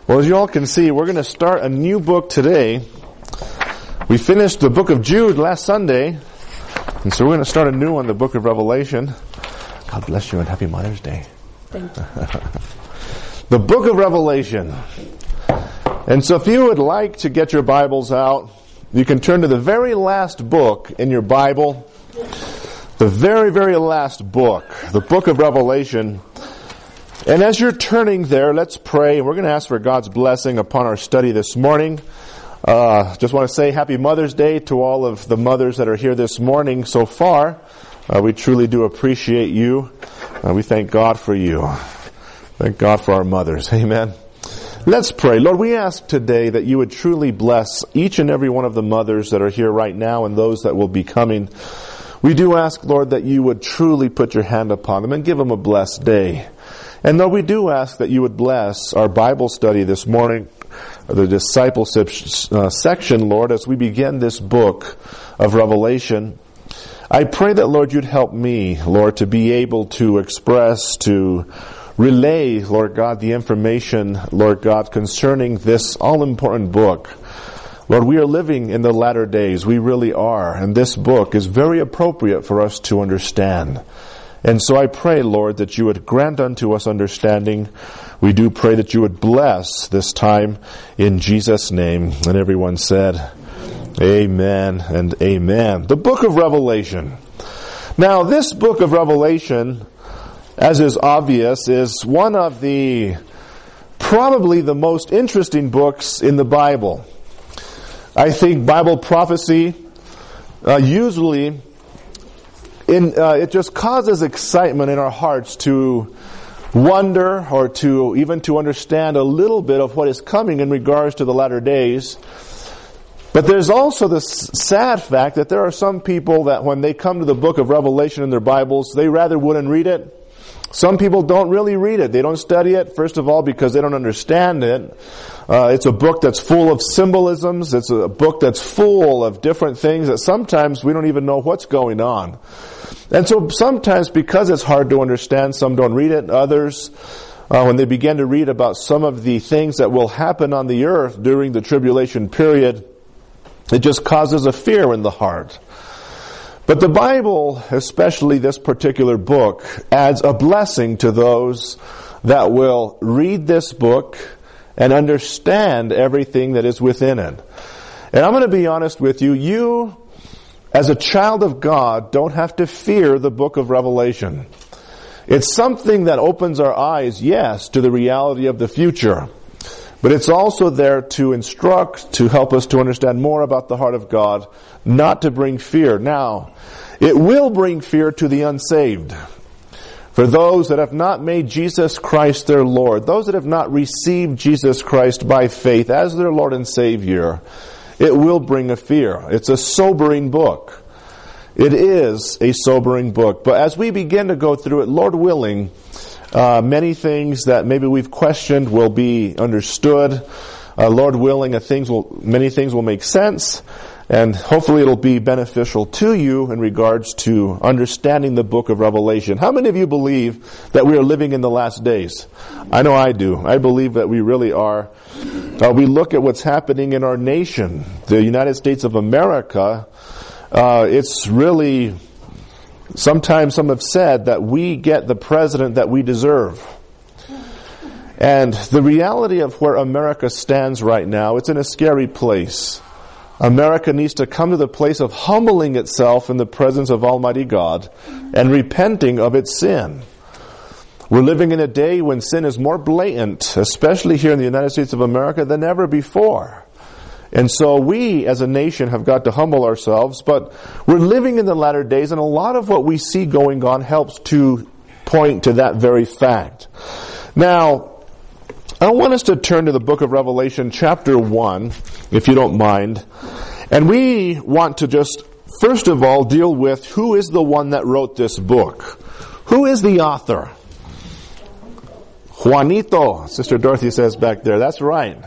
Well, as you all can see, we're going to start a new book today. We finished the book of Jude last Sunday, and so we're going to start a new one, the book of Revelation. God bless you and happy Mother's Day. Thank you. The book of Revelation. And so if you would like to get your Bibles out, you can turn to the very last book in your Bible. The very, very last book, the book of Revelation. And as you're turning there, let's pray. We're going to ask for God's blessing upon our study this morning. Just want to say Happy Mother's Day to all of the mothers that are here this morning so far. We truly do appreciate you. We thank God for you. Thank God for our mothers. Amen. Let's pray. Lord, we ask today that you would truly bless each and every one of the mothers that are here right now and those that will be coming. We do ask, Lord, that you would truly put your hand upon them and give them a blessed day. And Lord, we do ask that you would bless our Bible study this morning, the discipleship section, Lord, as we begin this book of Revelation. I pray that, Lord, you'd help me, Lord, to be able to express, to relay, Lord God, the information, Lord God, concerning this all-important book. Lord, we are living in the latter days. We really are. And this book is very appropriate for us to understand. And so I pray, Lord, that you would grant unto us understanding. We do pray that you would bless this time in Jesus' name. And everyone said, amen and amen. The book of Revelation. Now, this book of Revelation, as is obvious, is one of the probably the most interesting books in the Bible. I think Bible prophecy usually it just causes excitement in our hearts to wonder or to even to understand a little bit of what is coming in regards to the latter days. But there's also this sad fact that there are some people that when they come to the book of Revelation in their Bibles, they rather wouldn't read it. Some people don't really read it. They don't study it, first of all, because they don't understand it. It's a book that's full of symbolisms. It's a book that's full of different things that sometimes we don't even know what's going on. And so sometimes because it's hard to understand, some don't read it. Others, when they begin to read about some of the things that will happen on the earth during the tribulation period, it just causes a fear in the heart. But the Bible, especially this particular book, adds a blessing to those that will read this book and understand everything that is within it. And I'm going to be honest with you, you, as a child of God, don't have to fear the book of Revelation. It's something that opens our eyes, yes, to the reality of the future. But it's also there to instruct, to help us to understand more about the heart of God, not to bring fear. Now, it will bring fear to the unsaved. For those that have not made Jesus Christ their Lord, those that have not received Jesus Christ by faith as their Lord and Savior, it will bring a fear. It's a sobering book. It is a sobering book. But as we begin to go through it, Lord willing, many things that maybe we've questioned will be understood. Lord willing, many things will make sense. And hopefully it'll be beneficial to you in regards to understanding the book of Revelation. How many of you believe that we are living in the last days? I know I do. I believe that we really are. We look at what's happening in our nation, the United States of America. It's really, sometimes some have said that we get the president that we deserve. And the reality of where America stands right now, it's in a scary place. America needs to come to the place of humbling itself in the presence of Almighty God and repenting of its sin. We're living in a day when sin is more blatant, especially here in the United States of America, than ever before. And so we as a nation have got to humble ourselves, but we're living in the latter days, and a lot of what we see going on helps to point to that very fact. Now, I want us to turn to the book of Revelation chapter 1, if you don't mind. And we want to just, first of all, deal with who is the one that wrote this book. Who is the author? Juanito, Sister Dorothy says back there. That's right.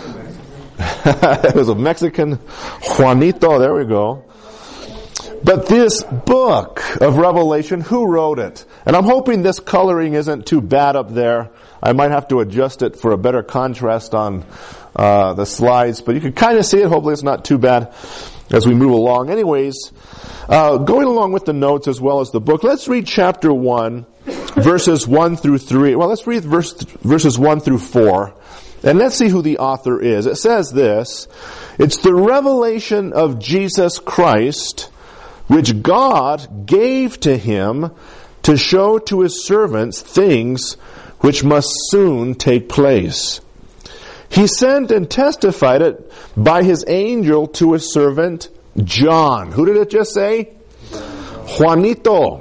It was a Mexican Juanito. There we go. But this book of Revelation, who wrote it? And I'm hoping this coloring isn't too bad up there. I might have to adjust it for a better contrast on the slides, but you can kind of see it. Hopefully it's not too bad as we move along. Anyways, going along with the notes as well as the book, let's read chapter 1, verses 1 through 3. Well, let's read verses 1 through 4, and let's see who the author is. It says this: it's the revelation of Jesus Christ, which God gave to him to show to his servants things which must soon take place. He sent and testified it by his angel to his servant John. Who did it just say? Juanito.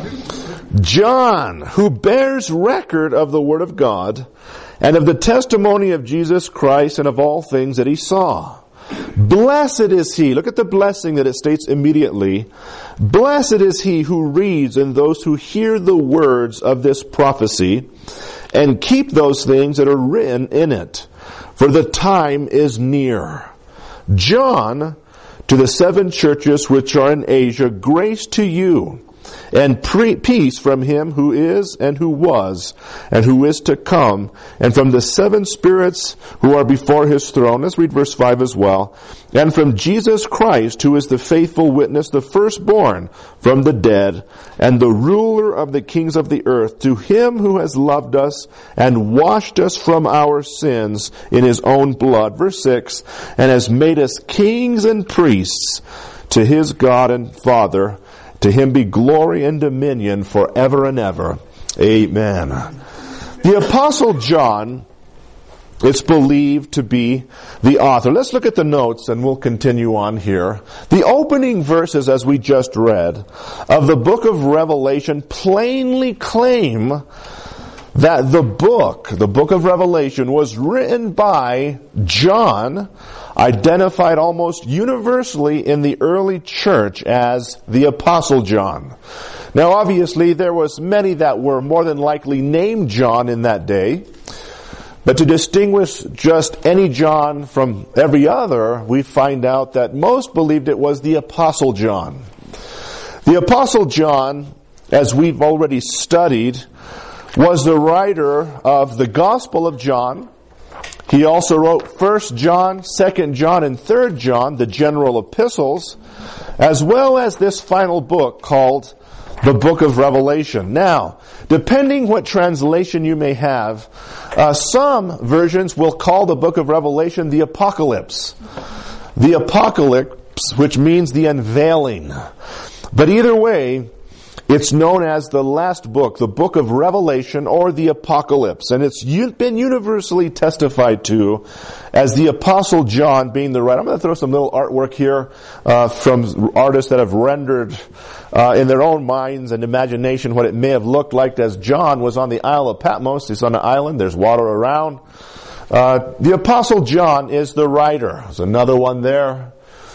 John, who bears record of the word of God and of the testimony of Jesus Christ and of all things that he saw. Blessed is he. Look at the blessing that it states immediately. Blessed is he who reads and those who hear the words of this prophecy and keep those things that are written in it, for the time is near. John, to the 7 churches which are in Asia, grace to you, and peace from him who is and who was and who is to come, and from the 7 spirits who are before his throne. Let's read verse 5 as well. And from Jesus Christ, who is the faithful witness, the firstborn from the dead, and the ruler of the kings of the earth, to him who has loved us and washed us from our sins in his own blood. Verse 6, and has made us kings and priests to his God and Father. To him be glory and dominion forever and ever. Amen. The Apostle John, it's believed to be the author. Let's look at the notes and we'll continue on here. The opening verses, as we just read, of the book of Revelation plainly claim that the book of Revelation was written by John, identified almost universally in the early church as the Apostle John. Now obviously there was many that were more than likely named John in that day, but to distinguish just any John from every other, we find out that most believed it was the Apostle John. The Apostle John, as we've already studied, was the writer of the Gospel of John. He also wrote 1 John, 2 John, and 3 John, the general epistles, as well as this final book called the Book of Revelation. Now, depending what translation you may have, some versions will call the Book of Revelation the Apocalypse. The Apocalypse, which means the unveiling. But either way, it's known as the last book, the Book of Revelation, or the Apocalypse. And it's been universally testified to as the Apostle John being the writer. I'm going to throw some little artwork here from artists that have rendered in their own minds and imagination what it may have looked like as John was on the Isle of Patmos. He's on an island. There's water around. The Apostle John is the writer. There's another one there.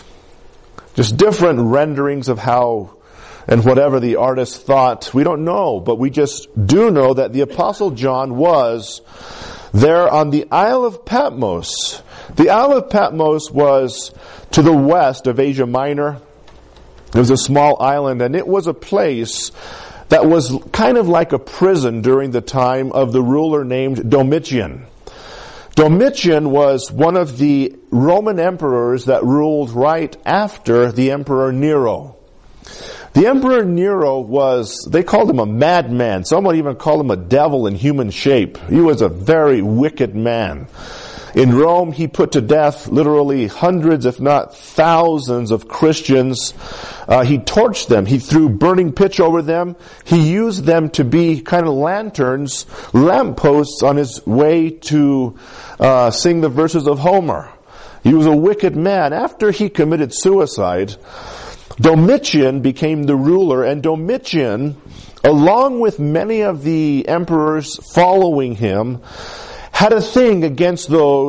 Just different renderings of how and whatever the artist thought, we don't know, but we just do know that the Apostle John was there on the Isle of Patmos. The Isle of Patmos was to the west of Asia Minor. It was a small island, and it was a place that was kind of like a prison during the time of the ruler named Domitian. Domitian was one of the Roman emperors that ruled right after the Emperor Nero. The Emperor Nero was, they called him a madman. Some would even call him a devil in human shape. He was a very wicked man. In Rome, he put to death literally hundreds, if not thousands, of Christians. He torched them. He threw burning pitch over them. He used them to be kind of lanterns, lampposts on his way to sing the verses of Homer. He was a wicked man. After he committed suicide, Domitian became the ruler, and Domitian, along with many of the emperors following him, had a thing against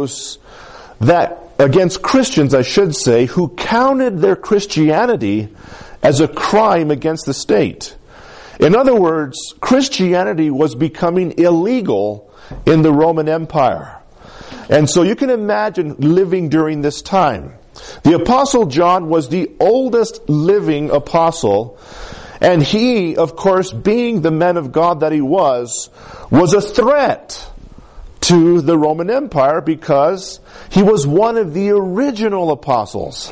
against Christians, I should say, who counted their Christianity as a crime against the state. In other words, Christianity was becoming illegal in the Roman Empire. And so you can imagine living during this time. The Apostle John was the oldest living apostle, and he, of course, being the man of God that he was a threat to the Roman Empire because he was one of the original apostles.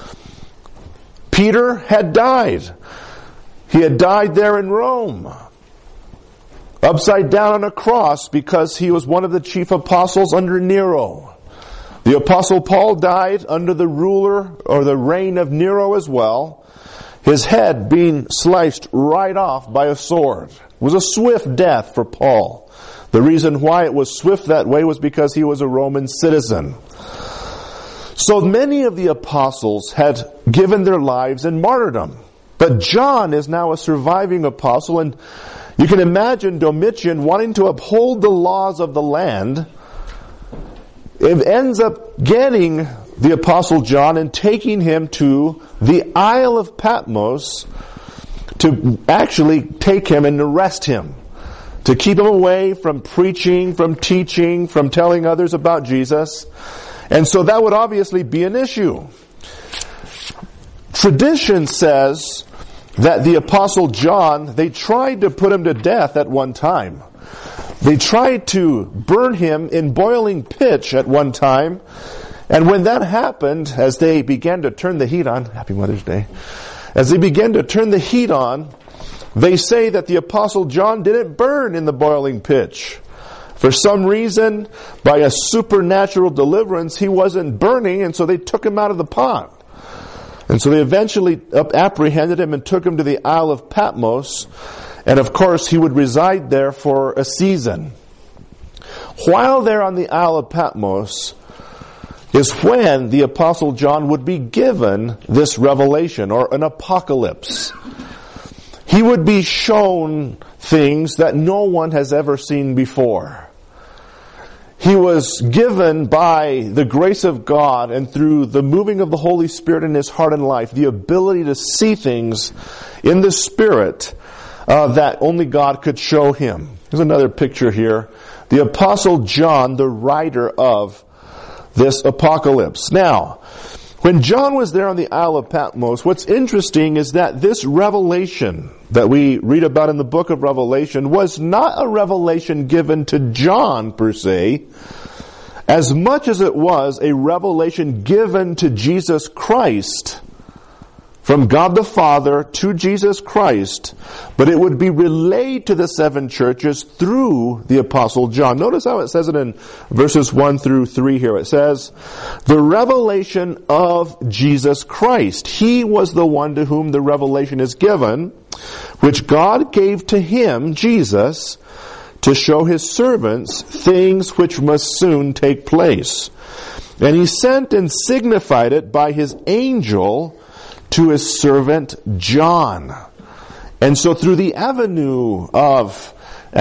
Peter had died. He had died there in Rome, upside down on a cross, because he was one of the chief apostles under Nero. The apostle Paul died under the ruler or the reign of Nero as well, his head being sliced right off by a sword. It was a swift death for Paul. The reason why it was swift that way was because he was a Roman citizen. So many of the apostles had given their lives in martyrdom. But John is now a surviving apostle, and you can imagine Domitian wanting to uphold the laws of the land. It ends up getting the apostle John and taking him to the Isle of Patmos to actually take him and arrest him, to keep him away from preaching, from teaching, from telling others about Jesus. And so that would obviously be an issue. Tradition says that the apostle John, they tried to put him to death at one time. They tried to burn him in boiling pitch at one time. And when that happened, as they began to turn the heat on, Happy Mother's Day, as they began to turn the heat on, they say that the apostle John didn't burn in the boiling pitch. For some reason, by a supernatural deliverance, he wasn't burning, and so they took him out of the pot. And so they eventually apprehended him and took him to the Isle of Patmos. And of course, he would reside there for a season. While there on the Isle of Patmos is when the Apostle John would be given this revelation, or an apocalypse. He would be shown things that no one has ever seen before. He was given by the grace of God and through the moving of the Holy Spirit in his heart and life, the ability to see things in the Spirit that only God could show him. Here's another picture here. The Apostle John, the writer of this apocalypse. Now, when John was there on the Isle of Patmos, what's interesting is that this revelation that we read about in the book of Revelation was not a revelation given to John per se, as much as it was a revelation given to Jesus Christ, from God the Father to Jesus Christ, but it would be relayed to the seven churches through the Apostle John. Notice how it says it in verses 1 through 3 here. It says, the revelation of Jesus Christ. He was the one to whom the revelation is given, which God gave to him, Jesus, to show his servants things which must soon take place. And he sent and signified it by his angel to his servant John. And so through the avenue of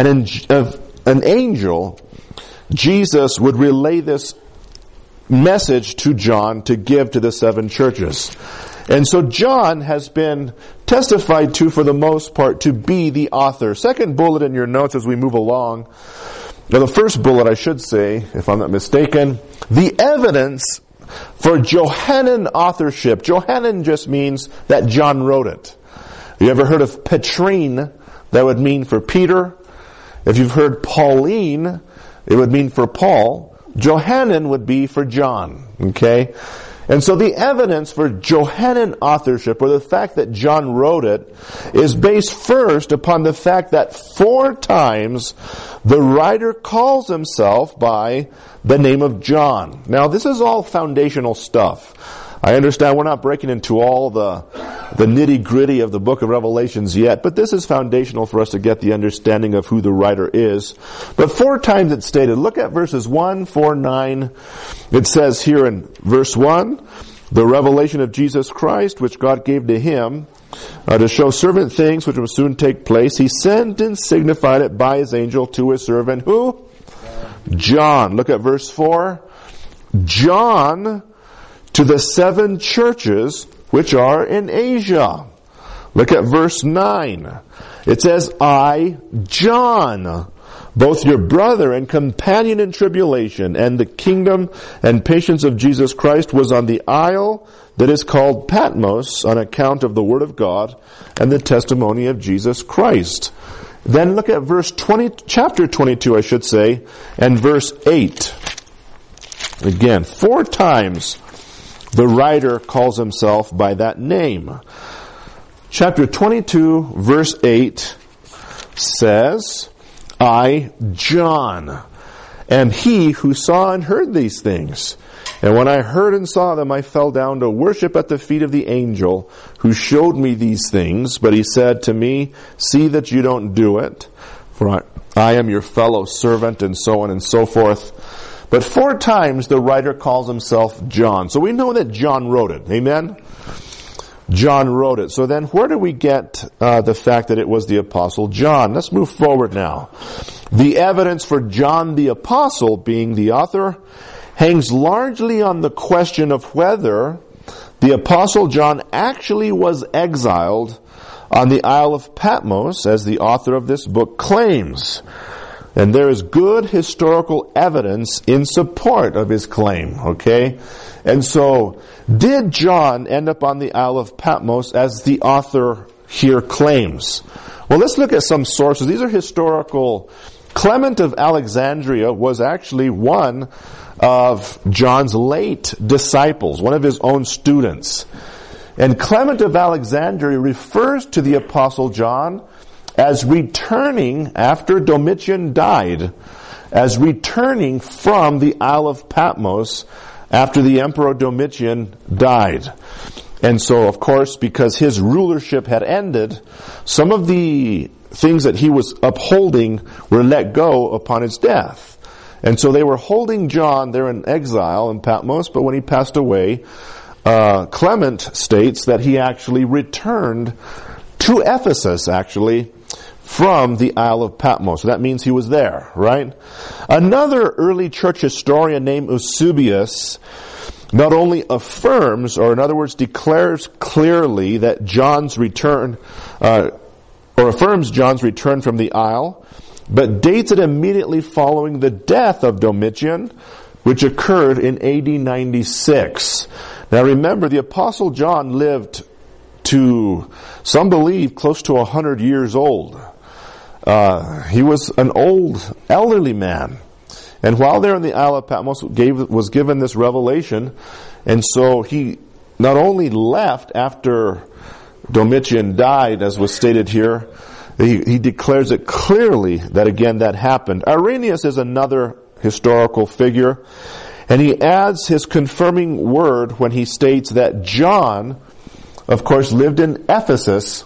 an angel, Jesus would relay this message to John to give to the seven churches. And so John has been testified to, for the most part, to be the author. Second bullet in your notes as we move along. Now, the first bullet, I should say, if I'm not mistaken, the evidence for Johannine authorship. Johannine just means that John wrote it. You ever heard of Petrine? That would mean for Peter. If you've heard Pauline, it would mean for Paul. Johannine would be for John. Okay? And so the evidence for Johannine authorship, or the fact that John wrote it, is based first upon the fact that 4 times the writer calls himself by the name of John. Now, this is all foundational stuff. I understand we're not breaking into all the nitty-gritty of the book of Revelations yet, but this is foundational for us to get the understanding of who the writer is. But 4 times it's stated. Look at verses 1, 4, 9. It says here in verse 1, the revelation of Jesus Christ, which God gave to him, to show servant things which will soon take place. He sent and signified it by his angel to his servant, who? John. Look at verse 4. John, to the 7 churches which are in Asia. Look at verse 9. It says, I, John, both your brother and companion in tribulation and the kingdom and patience of Jesus Christ, was on the isle that is called Patmos on account of the word of God and the testimony of Jesus Christ. Then look at chapter 22, I should say, and verse 8. Again, 4 times the writer calls himself by that name. Chapter 22, verse 8 says, I, John, am he who saw and heard these things. And when I heard and saw them, I fell down to worship at the feet of the angel who showed me these things. But he said to me, see that you don't do it, for I am your fellow servant, and so on and so forth. But 4 times the writer calls himself John. So we know that John wrote it. Amen? John wrote it. So then where do we get the fact that it was the Apostle John? Let's move forward now. The evidence for John the Apostle being the author hangs largely on the question of whether the Apostle John actually was exiled on the Isle of Patmos, as the author of this book claims. And there is good historical evidence in support of his claim, okay? And so, did John end up on the Isle of Patmos as the author here claims? Well, let's look at some sources. These are historical. Clement of Alexandria was actually one of John's late disciples, one of his own students. And Clement of Alexandria refers to the Apostle John as returning, after Domitian died, as returning from the Isle of Patmos after the Emperor Domitian died. And so, of course, because his rulership had ended, some of the things that he was upholding were let go upon his death. And so they were holding John there in exile in Patmos, but when he passed away, Clement states that he actually returned to Ephesus, actually, from the Isle of Patmos. So that means he was there, right? Another early church historian named Eusebius not only affirms, or in other words declares clearly that John's return, or affirms John's return from the Isle, but dates it immediately following the death of Domitian, which occurred in AD 96. Now remember, the Apostle John lived to, some believe, close to 100 years old. He was an old, elderly man. And while there in the Isle of Patmos was given this revelation, and so he not only left after Domitian died, as was stated here, he declares it clearly that again that happened. Irenaeus is another historical figure, and he adds his confirming word when he states that John, of course, lived in Ephesus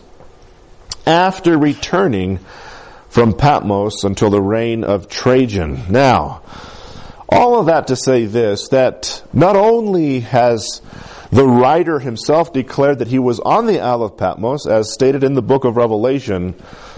after returning from Patmos until the reign of Trajan. Now, all of that to say this, that not only has the writer himself declared that he was on the Isle of Patmos, as stated in the book of Revelation,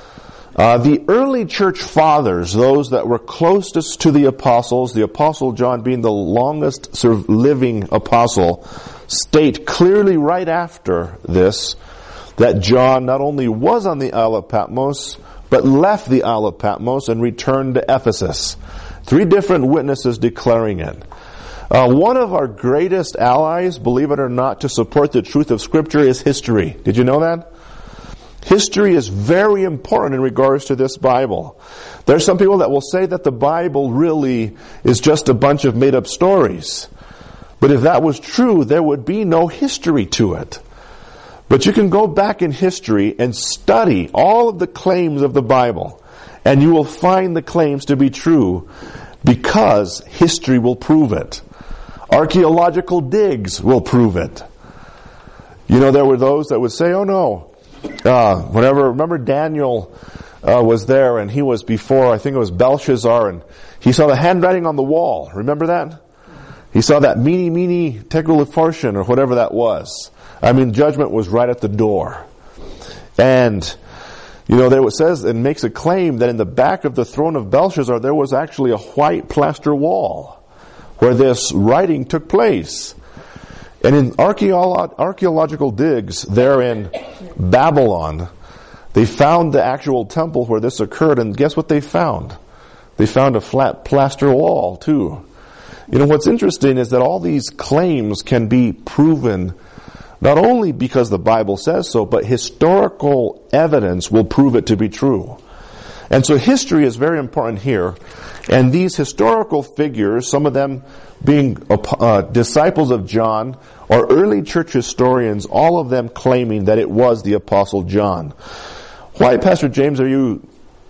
the early church fathers, those that were closest to the apostles, the Apostle John being the longest living apostle, state clearly right after this that John not only was on the Isle of Patmos, but left the Isle of Patmos and returned to Ephesus. 3 different witnesses declaring it. One of our greatest allies, believe it or not, to support the truth of Scripture is history. Did you know that? History is very important in regards to this Bible. There are some people that will say that the Bible really is just a bunch of made-up stories. But if that was true, there would be no history to it. But you can go back in history and study all of the claims of the Bible, and you will find the claims to be true because history will prove it. Archaeological digs will prove it. You know, there were those that would say, oh no, remember Daniel was there, and he was before, I think it was Belshazzar, and he saw the handwriting on the wall. Remember that? He saw that mene tekel upharsin, or whatever that was. I mean, judgment was right at the door. And, you know, there it says, and makes a claim that in the back of the throne of Belshazzar, there was actually a white plaster wall where this writing took place. And in archaeological digs there in Babylon, they found the actual temple where this occurred, and guess what they found? They found a flat plaster wall, too. You know, what's interesting is that all these claims can be proven not only because the Bible says so, but historical evidence will prove it to be true. And so history is very important here. And these historical figures, some of them being disciples of John, or early church historians, all of them claiming that it was the Apostle John. Why, Pastor James, are you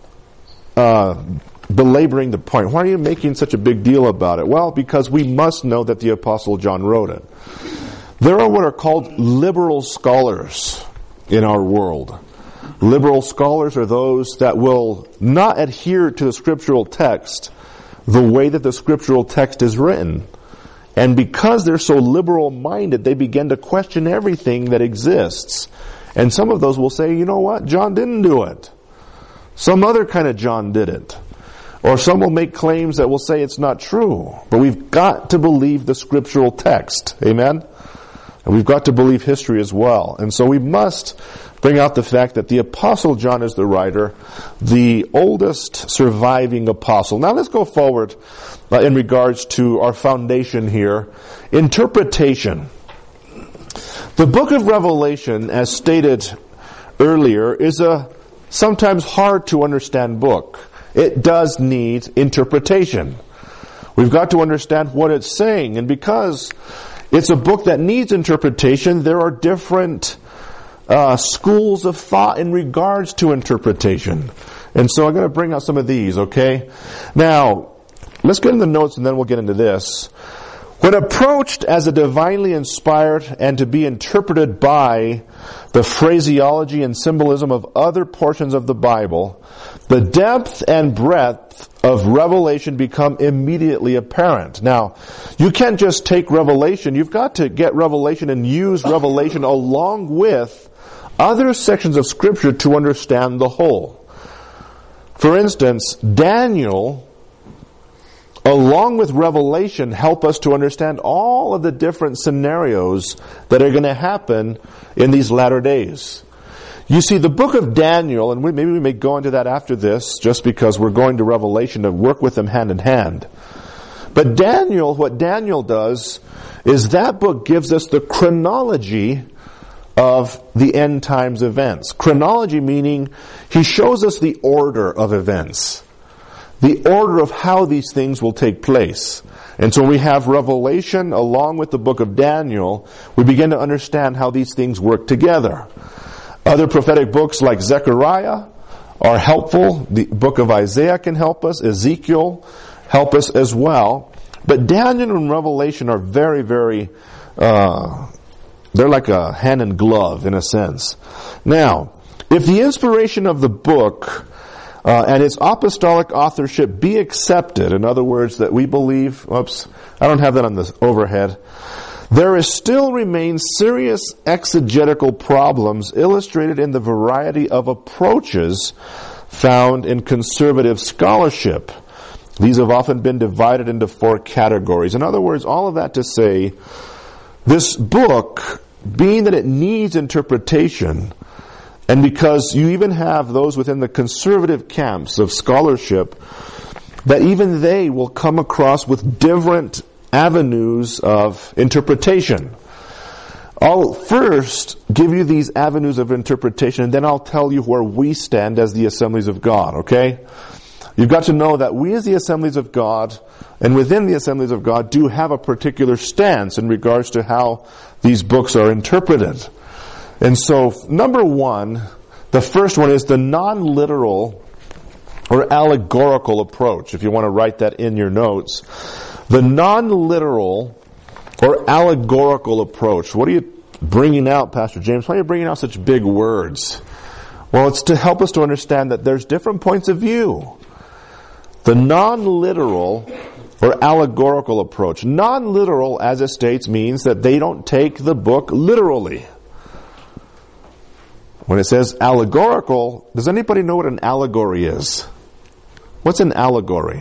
belaboring the point? Why are you making such a big deal about it? Well, because we must know that the Apostle John wrote it. There are what are called liberal scholars in our world. Liberal scholars are those that will not adhere to the scriptural text the way that the scriptural text is written. And because they're so liberal-minded, they begin to question everything that exists. And some of those will say, you know what, John didn't do it. Some other kind of John did it. Or some will make claims that will say it's not true. But we've got to believe the scriptural text. Amen? And we've got to believe history as well. And so we must bring out the fact that the Apostle John is the writer, the oldest surviving apostle. Now let's go forward in regards to our foundation here. Interpretation. The book of Revelation, as stated earlier, is a sometimes hard to understand book. It does need interpretation. We've got to understand what it's saying. And because it's a book that needs interpretation, there are different schools of thought in regards to interpretation. And so I'm going to bring out some of these, okay? Now, let's get in the notes and then we'll get into this. When approached as a divinely inspired and to be interpreted by the phraseology and symbolism of other portions of the Bible, the depth and breadth of Revelation become immediately apparent. Now, you can't just take Revelation. You've got to get Revelation and use Revelation along with other sections of Scripture to understand the whole. For instance, Daniel, along with Revelation, help us to understand all of the different scenarios that are going to happen in these latter days. You see, the book of Daniel, and maybe we may go into that after this, just because we're going to Revelation to work with them hand in hand. But Daniel, what Daniel does is that book gives us the chronology of the end times events. Chronology meaning he shows us the order of events. The order of how these things will take place. And so when we have Revelation along with the book of Daniel, we begin to understand how these things work together. Other prophetic books like Zechariah are helpful. The book of Isaiah can help us. Ezekiel help us as well. But Daniel and Revelation are very, very, they're like a hand and glove in a sense. Now, if the inspiration of the book and its apostolic authorship be accepted, in other words, that we believe, I don't have that on the overhead, there still remains serious exegetical problems illustrated in the variety of approaches found in conservative scholarship. These have often been divided into 4 categories. In other words, all of that to say, this book, being that it needs interpretation, and because you even have those within the conservative camps of scholarship, that even they will come across with different avenues of interpretation. I'll first give you these avenues of interpretation, and then I'll tell you where we stand as the Assemblies of God, okay? You've got to know that we as the Assemblies of God, and within the Assemblies of God, do have a particular stance in regards to how these books are interpreted. And so, number one, the first one is the non-literal or allegorical approach, if you want to write that in your notes. The non-literal or allegorical approach. What are you bringing out, Pastor James? Why are you bringing out such big words? Well, it's to help us to understand that there's different points of view. The non-literal or allegorical approach. Non-literal, as it states, means that they don't take the book literally. When it says allegorical, does anybody know what an allegory is? What's an allegory?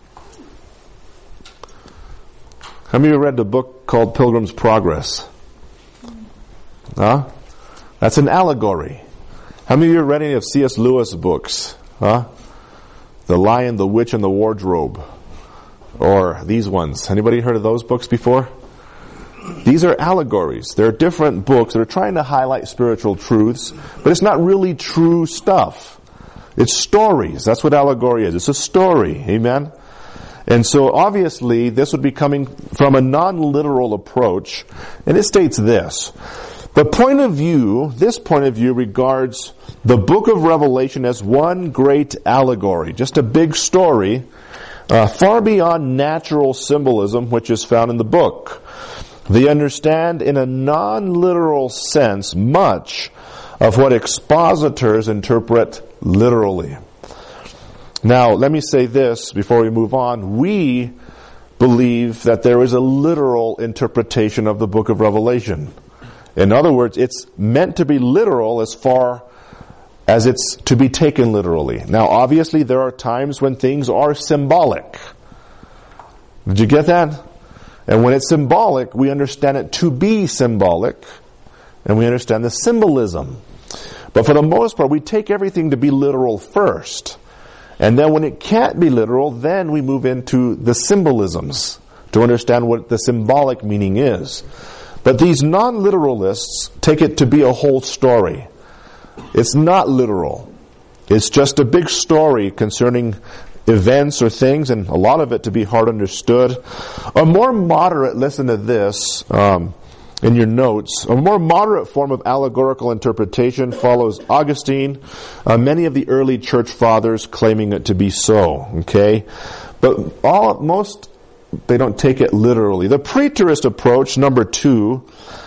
How many of you read the book called Pilgrim's Progress? Huh? That's an allegory. How many of you read any of C.S. Lewis books? Huh? The Lion, the Witch, and the Wardrobe. Or these ones. Anybody heard of those books before? These are allegories. They're different books that are trying to highlight spiritual truths, but it's not really true stuff. It's stories. That's what allegory is. It's a story. Amen? And so obviously this would be coming from a non-literal approach. And it states this. This point of view regards the book of Revelation as one great allegory. Just a big story, far beyond natural symbolism which is found in the book. They understand in a non-literal sense much of what expositors interpret literally. Now, let me say this before we move on. We believe that there is a literal interpretation of the book of Revelation. In other words, it's meant to be literal as far as it's to be taken literally. Now, obviously, there are times when things are symbolic. Did you get that? And when it's symbolic, we understand it to be symbolic, and we understand the symbolism. But for the most part, we take everything to be literal first. And then when it can't be literal, then we move into the symbolisms to understand what the symbolic meaning is. But these non-literalists take it to be a whole story. It's not literal. It's just a big story concerning events or things, and a lot of it to be hard understood. A more moderate, listen to this in your notes, a more moderate form of allegorical interpretation follows Augustine, many of the early church fathers claiming it to be so. Okay, but most they don't take it literally. The preterist approach, number 2,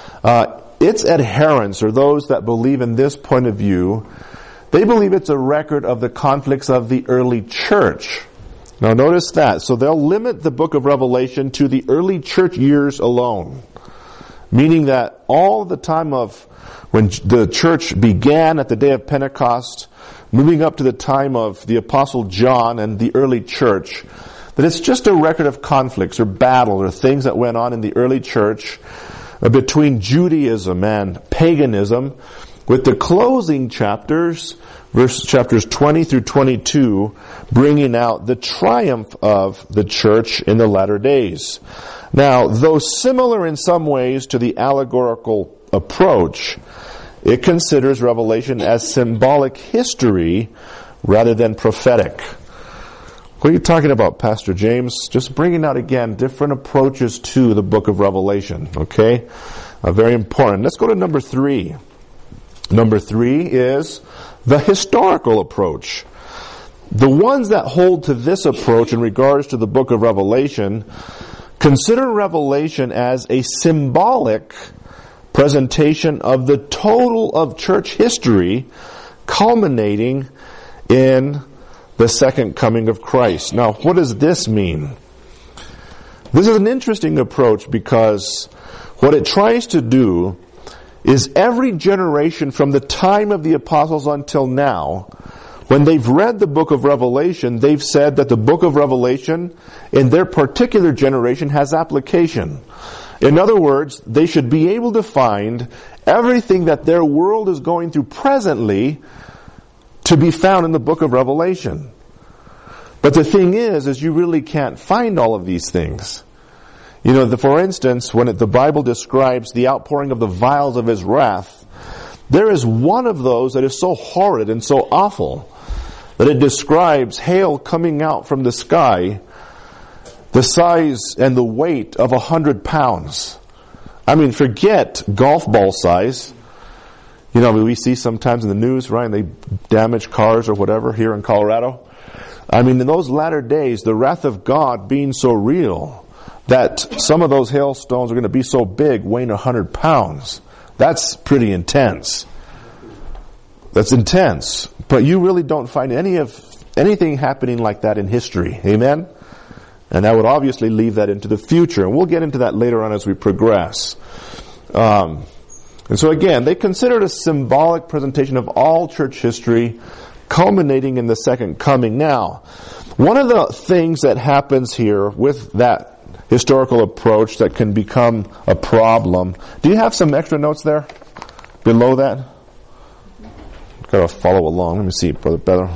its adherents, or those that believe in this point of view, they believe it's a record of the conflicts of the early church. Now notice that. So they'll limit the book of Revelation to the early church years alone. Meaning that all the time of when the church began at the day of Pentecost, moving up to the time of the Apostle John and the early church, that it's just a record of conflicts or battles or things that went on in the early church between Judaism and paganism, with the closing chapters, chapters 20 through 22, bringing out the triumph of the church in the latter days. Now, though similar in some ways to the allegorical approach, it considers Revelation as symbolic history rather than prophetic. What are you talking about, Pastor James? Just bringing out again different approaches to the book of Revelation, okay? Very important. Let's go to number 3. Number 3 is the historical approach. The ones that hold to this approach in regards to the book of Revelation consider Revelation as a symbolic presentation of the total of church history, culminating in the second coming of Christ. Now, what does this mean? This is an interesting approach because what it tries to do is every generation from the time of the apostles until now, when they've read the book of Revelation, they've said that the book of Revelation in their particular generation has application. In other words, they should be able to find everything that their world is going through presently to be found in the book of Revelation. But the thing is you really can't find all of these things. You know, for instance, when the Bible describes the outpouring of the vials of His wrath, there is one of those that is so horrid and so awful that it describes hail coming out from the sky, the size and the weight of 100 pounds. I mean, forget golf ball size. You know, we see sometimes in the news, right, and they damage cars or whatever here in Colorado. I mean, in those latter days, the wrath of God being so real that some of those hailstones are going to be so big, weighing 100 pounds. That's pretty intense. That's intense. But you really don't find anything happening like that in history. Amen? And that would obviously leave that into the future. And we'll get into that later on as we progress. And so again, they consider it a symbolic presentation of all church history, culminating in the second coming. Now, one of the things that happens here with that historical approach that can become a problem. Do you have some extra notes there below that? Gotta follow along. Let me see, Brother Better.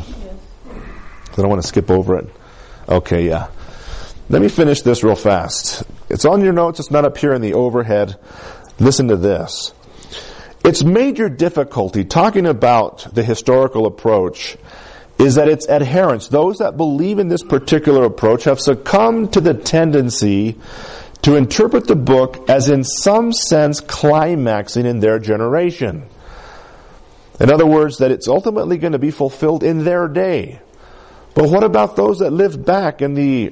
I don't want to skip over it. Okay, yeah. Let me finish this real fast. It's on your notes. It's not up here in the overhead. Listen to this. Its major difficulty talking about the historical approach is that its adherents, those that believe in this particular approach, have succumbed to the tendency to interpret the book as in some sense climaxing in their generation. In other words, that it's ultimately going to be fulfilled in their day. But what about those that lived back in the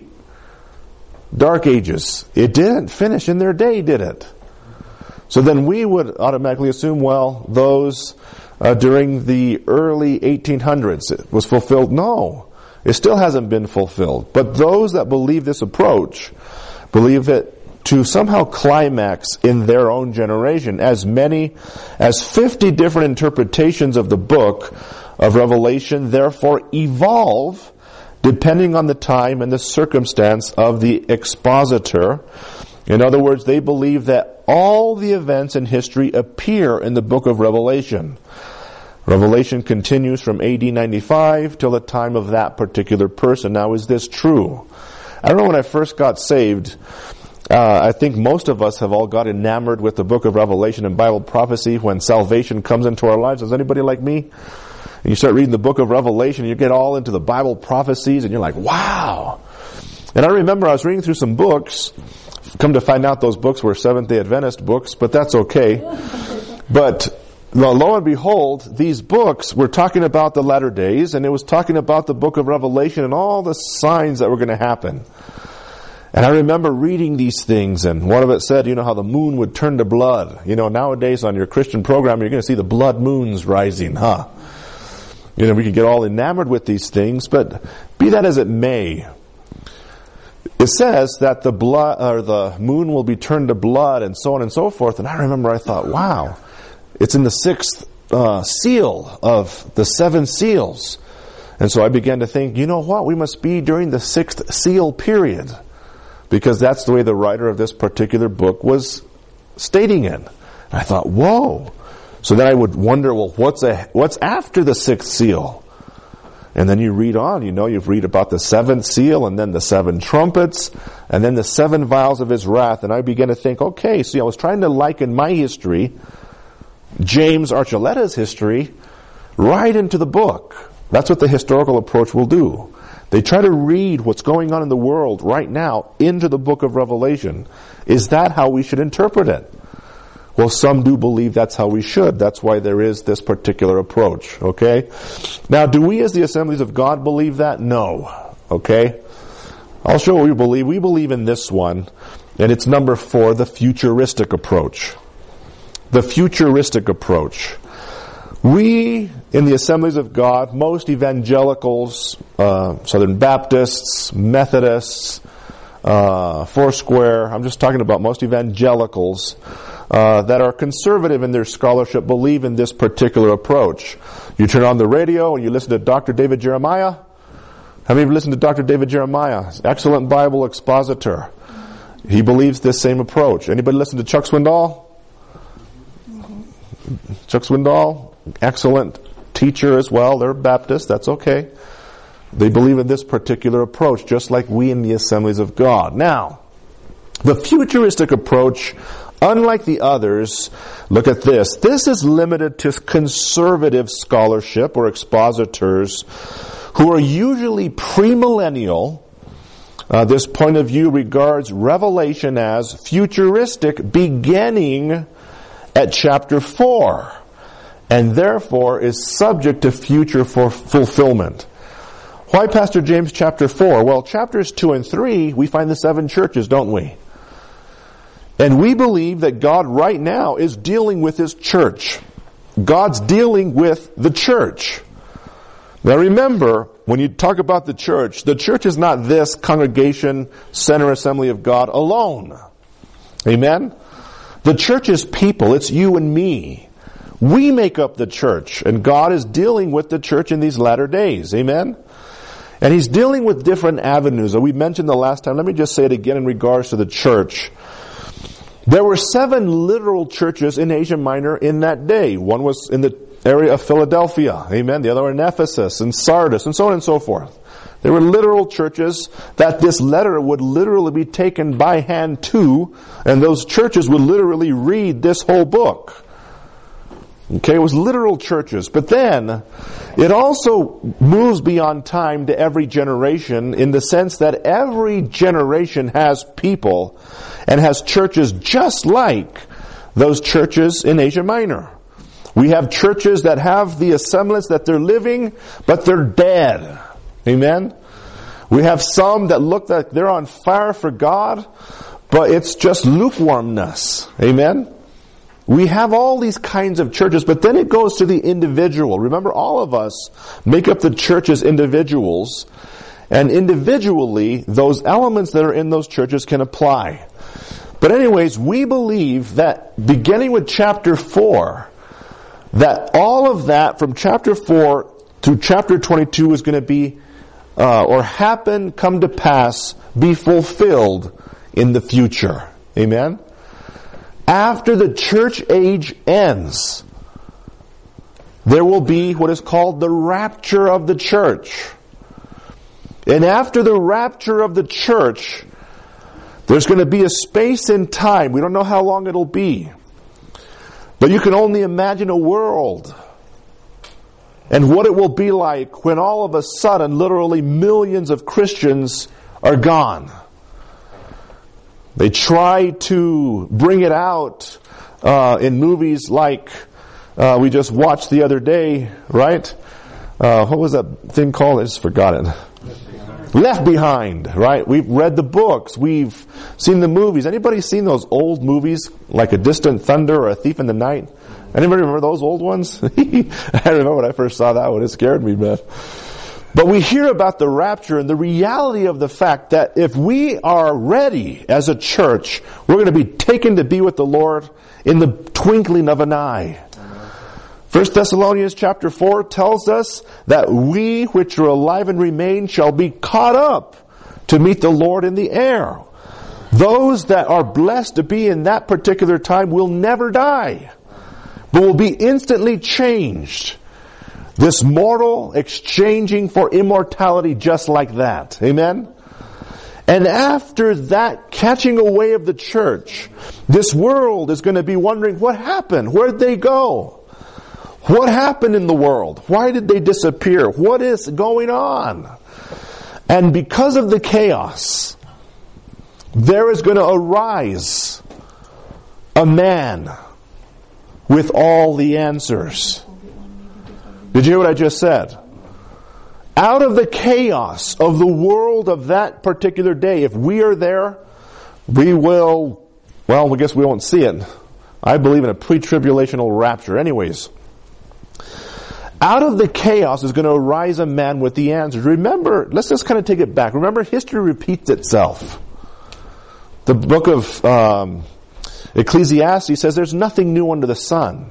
Dark Ages? It didn't finish in their day, did it? So then we would automatically assume, well, those during the early 1800s, it was fulfilled. No, it still hasn't been fulfilled. But those that believe this approach believe it to somehow climax in their own generation. As many as 50 different interpretations of the book of Revelation therefore evolve depending on the time and the circumstance of the expositor. In other words, they believe that all the events in history appear in the book of Revelation. Revelation continues from AD 95 till the time of that particular person. Now, is this true? I remember when I first got saved, I think most of us have all got enamored with the book of Revelation and Bible prophecy when salvation comes into our lives. Is anybody like me? And you start reading the book of Revelation, and you get all into the Bible prophecies, and you're like, wow. And I remember I was reading through some books. Come to find out those books were Seventh-day Adventist books, but that's okay. But lo and behold, these books were talking about the latter days, and it was talking about the book of Revelation and all the signs that were going to happen. And I remember reading these things, and one of it said, how the moon would turn to blood. Nowadays on your Christian program, you're going to see the blood moons rising, huh? We can get all enamored with these things, but be that as it may, it says that the blood or the moon will be turned to blood, and so on and so forth. And I remember I thought, wow, it's in the sixth seal of the seven seals. And so I began to think, you know what? We must be during the sixth seal period, because that's the way the writer of this particular book was stating it. And I thought, whoa. So then I would wonder, well, what's after the sixth seal? And then you read on, you read about the seventh seal, and then the seven trumpets, and then the seven vials of his wrath. And I began to think, okay, see, I was trying to liken my history, James Archuleta's history, right into the book. That's what the historical approach will do. They try to read what's going on in the world right now into the book of Revelation. Is that how we should interpret it? Well, some do believe that's how we should. That's why there is this particular approach, okay? Now, do we as the Assemblies of God believe that? No, okay? I'll show what we believe. We believe in this one, and it's number 4, the futuristic approach. The futuristic approach. We, in the Assemblies of God, most evangelicals, Southern Baptists, Methodists, Foursquare, I'm just talking about most evangelicals, that are conservative in their scholarship believe in this particular approach. You turn on the radio and you listen to Dr. David Jeremiah. Have you ever listened to Dr. David Jeremiah? Excellent Bible expositor. He believes this same approach. Anybody listen to Chuck Swindoll? Chuck Swindoll, excellent teacher as well. They're Baptist, that's okay. They believe in this particular approach, just like we in the Assemblies of God. Now, the futuristic approach, unlike the others, look at this. This is limited to conservative scholarship or expositors who are usually premillennial. This point of view regards Revelation as futuristic beginning at chapter 4, and therefore is subject to future fulfillment. Why, Pastor James, chapter 4? Well, chapters 2 and 3, we find the 7 churches, don't we? And we believe that God right now is dealing with His church. God's dealing with the church. Now remember, when you talk about the church is not this congregation, Center Assembly of God alone. Amen? The church is people. It's you and me. We make up the church, and God is dealing with the church in these latter days. Amen? And He's dealing with different avenues. We mentioned the last time. Let me just say it again in regards to the church. There were 7 literal churches in Asia Minor in that day. One was in the area of Philadelphia. Amen. The other were in Ephesus and Sardis and so on and so forth. There were literal churches that this letter would literally be taken by hand to, and those churches would literally read this whole book. Okay, it was literal churches. But then, it also moves beyond time to every generation in the sense that every generation has people and has churches just like those churches in Asia Minor. We have churches that have the semblance that they're living, but they're dead. Amen? We have some that look like they're on fire for God, but it's just lukewarmness. Amen? We have all these kinds of churches, but then it goes to the individual. Remember, all of us make up the church as individuals, and individually, those elements that are in those churches can apply. But anyways, we believe that beginning with chapter 4, that all of that from chapter 4 to chapter 22 is going to be, or happen, come to pass, be fulfilled in the future. Amen? After the church age ends, there will be what is called the rapture of the church. And after the rapture of the church, there's going to be a space in time. We don't know how long it'll be. But you can only imagine a world and what it will be like when all of a sudden, literally millions of Christians are gone. They try to bring it out in movies like we just watched the other day, right? What was that thing called? I just forgot it. Left Behind, right? We've read the books. We've seen the movies. Anybody seen those old movies like A Distant Thunder or A Thief in the Night? Anybody remember those old ones? I remember when I first saw that one. It scared me, man. But we hear about the rapture and the reality of the fact that if we are ready as a church, we're going to be taken to be with the Lord in the twinkling of an eye. 1 Thessalonians chapter 4 tells us that we which are alive and remain shall be caught up to meet the Lord in the air. Those that are blessed to be in that particular time will never die, but will be instantly changed. This mortal exchanging for immortality just like that. Amen? And after that catching away of the church, this world is going to be wondering, what happened? Where'd they go? What happened in the world? Why did they disappear? What is going on? And because of the chaos, there is going to arise a man with all the answers. Did you hear what I just said? Out of the chaos of the world of that particular day, if we are there, we will, well, I guess we won't see it. I believe in a pre-tribulational rapture. Anyways, out of the chaos is going to arise a man with the answers. Remember, let's just kind of take it back. Remember, history repeats itself. The book of Ecclesiastes says there's nothing new under the sun.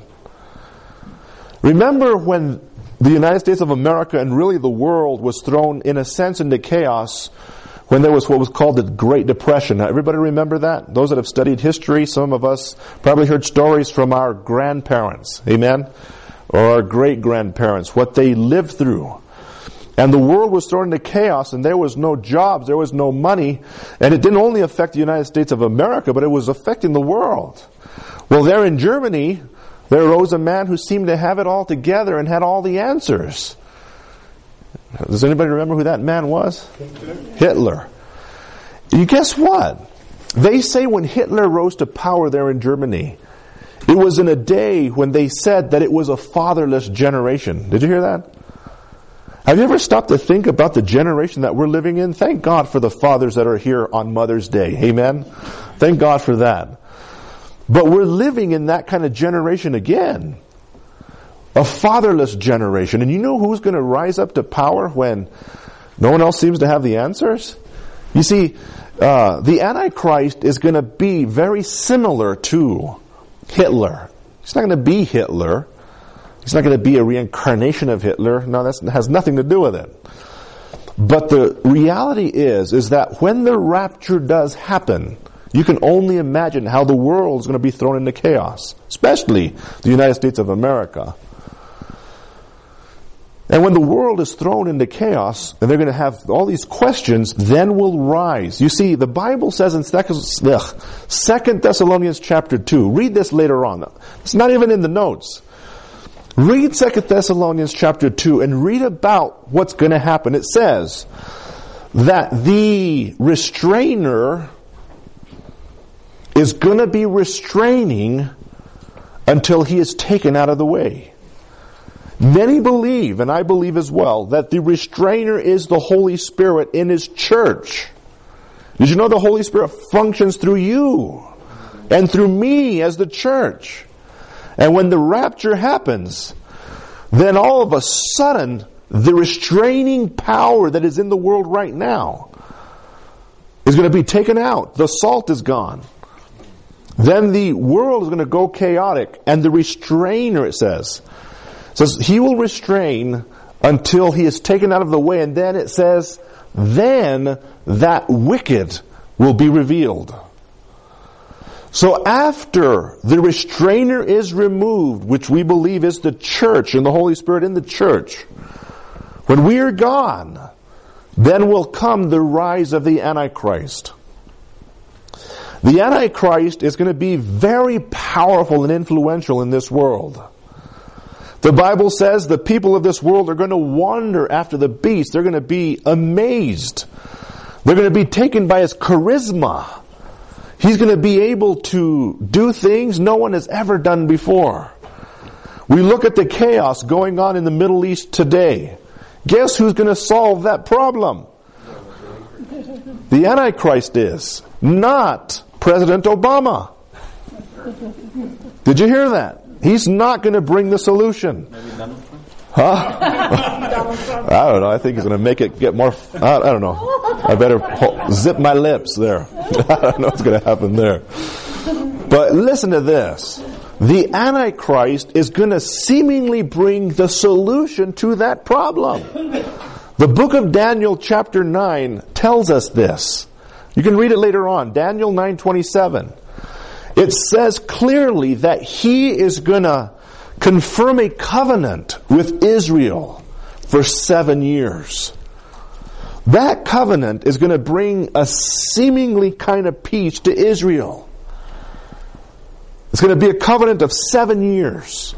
Remember when the United States of America and really the world was thrown, in a sense, into chaos when there was what was called the Great Depression. Now, everybody remember that? Those that have studied history, some of us probably heard stories from our grandparents, amen? Or our great-grandparents, what they lived through. And the world was thrown into chaos, and there was no jobs, there was no money, and it didn't only affect the United States of America, but it was affecting the world. Well, there in Germany, there arose a man who seemed to have it all together and had all the answers. Does anybody remember who that man was? Hitler. You guess what? They say when Hitler rose to power there in Germany, it was in a day when they said that it was a fatherless generation. Did you hear that? Have you ever stopped to think about the generation that we're living in? Thank God for the fathers that are here on Mother's Day. Amen? Thank God for that. But we're living in that kind of generation again. A fatherless generation. And you know who's going to rise up to power when no one else seems to have the answers? You see, the Antichrist is going to be very similar to Hitler. He's not going to be Hitler. He's not going to be a reincarnation of Hitler. No, that has nothing to do with it. But the reality is that when the rapture does happen, you can only imagine how the world is going to be thrown into chaos, especially the United States of America. And when the world is thrown into chaos, and they're going to have all these questions, then will rise. You see, the Bible says in 2 Thessalonians chapter 2, read this later on. It's not even in the notes. Read 2 Thessalonians chapter 2 and read about what's going to happen. It says that the restrainer is going to be restraining until he is taken out of the way. Many believe, and I believe as well, that the restrainer is the Holy Spirit in His church. Did you know the Holy Spirit functions through you and through me as the church? And when the rapture happens, then all of a sudden, the restraining power that is in the world right now is going to be taken out. The salt is gone. Then the world is going to go chaotic. And the restrainer, it says He will restrain until He is taken out of the way. And then it says, then that wicked will be revealed. So after the restrainer is removed, which we believe is the church and the Holy Spirit in the church, when we are gone, then will come the rise of the Antichrist. The Antichrist is going to be very powerful and influential in this world. The Bible says the people of this world are going to wander after the beast. They're going to be amazed. They're going to be taken by his charisma. He's going to be able to do things no one has ever done before. We look at the chaos going on in the Middle East today. Guess who's going to solve that problem? The Antichrist is, not President Obama. Did you hear that? He's not going to bring the solution. Huh? I don't know. I think he's going to make it get more... I don't know. I better zip my lips there. I don't know what's going to happen there. But listen to this. The Antichrist is going to seemingly bring the solution to that problem. The book of Daniel chapter 9 tells us this. You can read it later on. Daniel 9:27. It says clearly that he is going to confirm a covenant with Israel for 7 years. That covenant is going to bring a seemingly kind of peace to Israel. It's going to be a covenant of 7 years.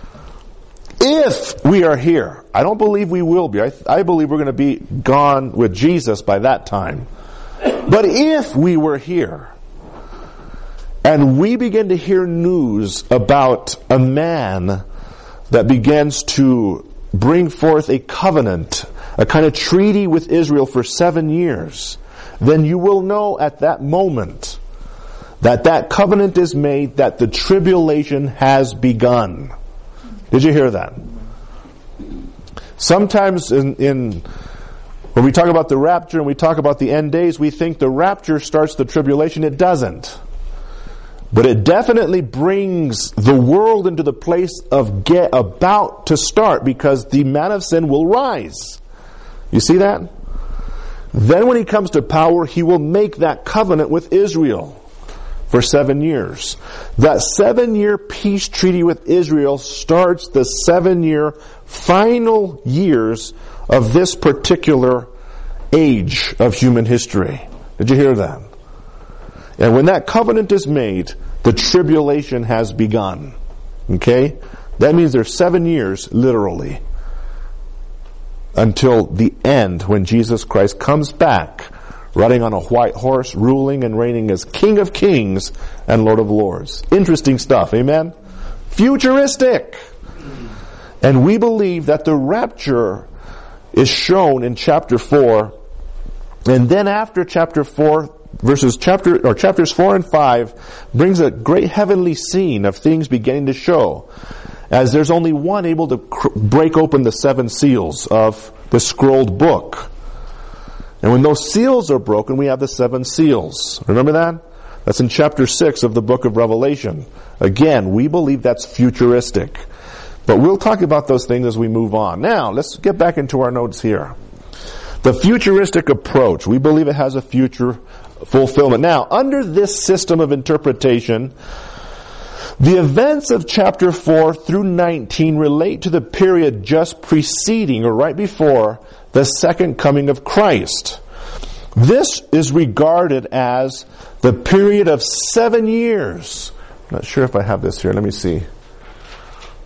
If we are here, I don't believe we will be. I believe we're going to be gone with Jesus by that time. But if we were here, and we begin to hear news about a man that begins to bring forth a covenant, a kind of treaty with Israel for 7 years, then you will know at that moment that that covenant is made, that the tribulation has begun. Did you hear that? Sometimes when we talk about the rapture and we talk about the end days, we think the rapture starts the tribulation. It doesn't. But it definitely brings the world into the place of about to start, because the man of sin will rise. You see that? Then when he comes to power, he will make that covenant with Israel for 7 years. That 7-year peace treaty with Israel starts the 7-year final years of this particular age of human history. Did you hear that? And when that covenant is made, the tribulation has begun. Okay? That means there's 7 years, literally, until the end, when Jesus Christ comes back, riding on a white horse, ruling and reigning as King of Kings and Lord of Lords. Interesting stuff, amen? Futuristic! And we believe that the rapture is shown in chapter 4, and then after chapter 4, chapters 4 and 5 brings a great heavenly scene of things beginning to show, as there's only one able to break open the 7 seals of the scrolled book. And when those seals are broken, we have the 7 seals. Remember that? That's in chapter 6 of the book of Revelation. Again, we believe that's futuristic. But we'll talk about those things as we move on. Now, let's get back into our notes here. The futuristic approach, we believe it has a future fulfillment. Now, under this system of interpretation, the events of chapter 4 through 19 relate to the period just preceding or right before the second coming of Christ. This is regarded as the period of 7 years. I'm not sure if I have this here. Let me see.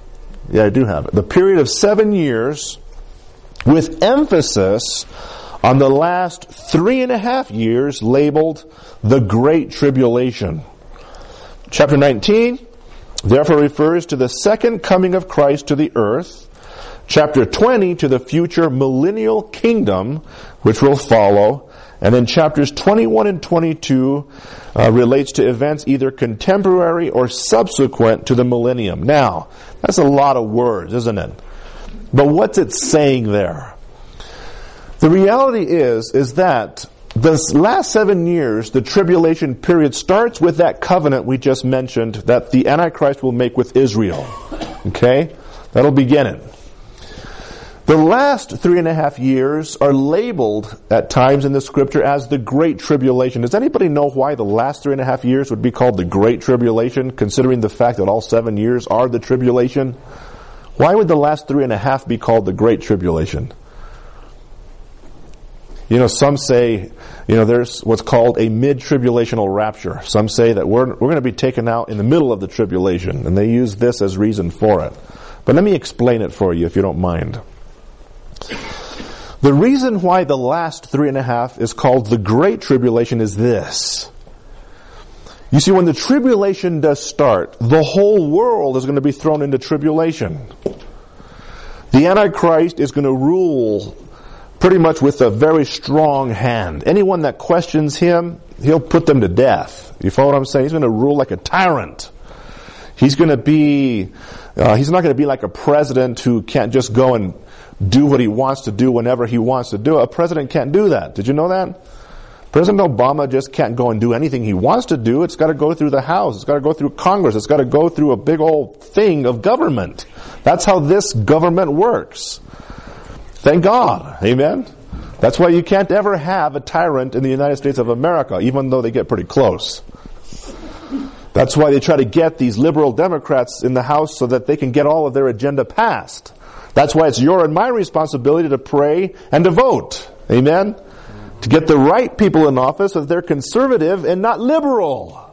Yeah, I do have it. The period of 7 years with emphasis on the last 3.5 years labeled the Great Tribulation. Chapter 19 therefore refers to the second coming of Christ to the earth. Chapter 20 to the future millennial kingdom, which will follow. And then chapters 21 and 22 relates to events either contemporary or subsequent to the millennium. Now, that's a lot of words, isn't it? But what's it saying there? The reality is that this last 7 years, the tribulation period, starts with that covenant we just mentioned that the Antichrist will make with Israel. Okay? That'll begin it. The last 3.5 years are labeled at times in the Scripture as the Great Tribulation. Does anybody know why the last 3.5 years would be called the Great Tribulation, considering the fact that all 7 years are the tribulation? Why would the last 3.5 be called the Great Tribulation? You know, some say, there's what's called a mid-tribulational rapture. Some say that we're going to be taken out in the middle of the tribulation, and they use this as reason for it. But let me explain it for you, if you don't mind. The reason why the last 3.5 is called the Great Tribulation is this. You see, when the tribulation does start, the whole world is going to be thrown into tribulation. The Antichrist is going to rule pretty much with a very strong hand. Anyone that questions him, he'll put them to death. You follow what I'm saying? He's going to rule like a tyrant. He's going to be, he's not going to be like a president who can't just go and do what he wants to do whenever he wants to do it. A president can't do that. Did you know that? President Obama just can't go and do anything he wants to do. It's got to go through the House. It's got to go through Congress. It's got to go through a big old thing of government. That's how this government works. Thank God. Amen? That's why you can't ever have a tyrant in the United States of America, even though they get pretty close. That's why they try to get these liberal Democrats in the House so that they can get all of their agenda passed. That's why it's your and my responsibility to pray and to vote. Amen? To get the right people in office so that they're conservative and not liberal.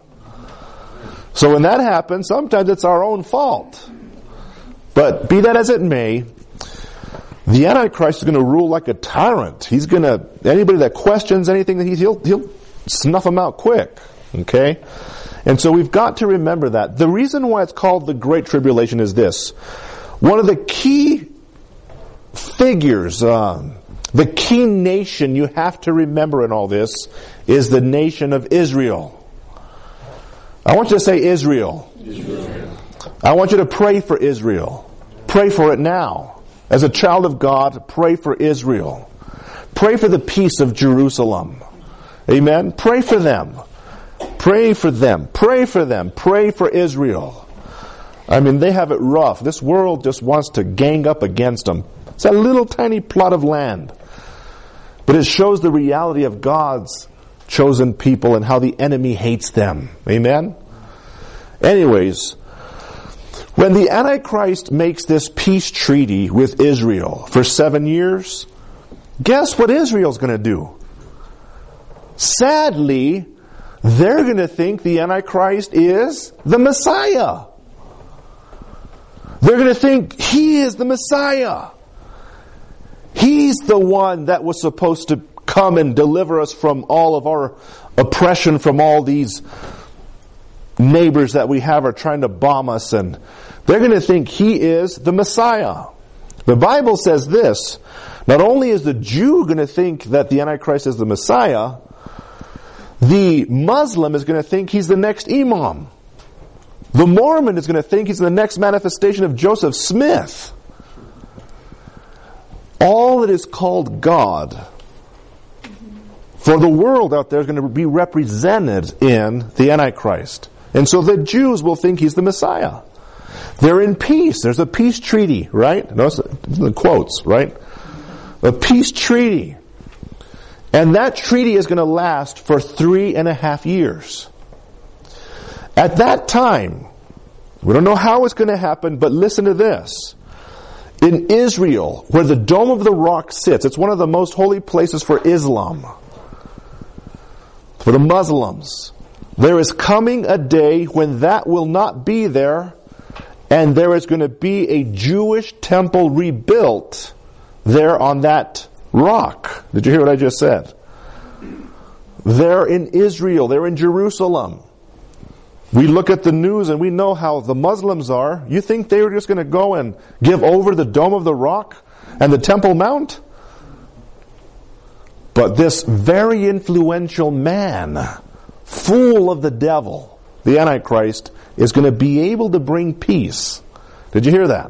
So when that happens, sometimes it's our own fault. But be that as it may, the Antichrist is going to rule like a tyrant. He's going to, anybody that questions anything, he'll snuff them out quick. Okay? And so we've got to remember that. The reason why it's called the Great Tribulation is this. One of the key figures, the key nation you have to remember in all this is the nation of Israel. I want you to say Israel. Israel. I want you to pray for Israel. Pray for it now. As a child of God, pray for Israel. Pray for the peace of Jerusalem. Amen? Pray for them. Pray for them. Pray for them. Pray for Israel. I mean, they have it rough. This world just wants to gang up against them. It's a little tiny plot of land. But it shows the reality of God's chosen people and how the enemy hates them. Amen? Anyways, when the Antichrist makes this peace treaty with Israel for 7 years, guess what Israel's going to do? Sadly, they're going to think the Antichrist is the Messiah. They're going to think he is the Messiah. He's the one that was supposed to come and deliver us from all of our oppression, from all these neighbors that we have are trying to bomb us, and they're going to think he is the Messiah. The Bible says this, not only is the Jew going to think that the Antichrist is the Messiah, the Muslim is going to think he's the next Imam. The Mormon is going to think he's the next manifestation of Joseph Smith. All that is called God for the world out there is going to be represented in the Antichrist. And so the Jews will think he's the Messiah. They're in peace. There's a peace treaty, right? Notice the quotes, right? A peace treaty. And that treaty is going to last for 3.5 years. At that time, we don't know how it's going to happen, but listen to this. In Israel, where the Dome of the Rock sits, it's one of the most holy places for Islam, for the Muslims. There is coming a day when that will not be there, And there is going to be a Jewish temple rebuilt there on that rock. Did you hear what I just said? They're in Israel. They're in Jerusalem. We look at the news and we know how the Muslims are. You think they were just going to go and give over the Dome of the Rock and the Temple Mount? But this very influential man, full of the devil, the Antichrist, is going to be able to bring peace. Did you hear that?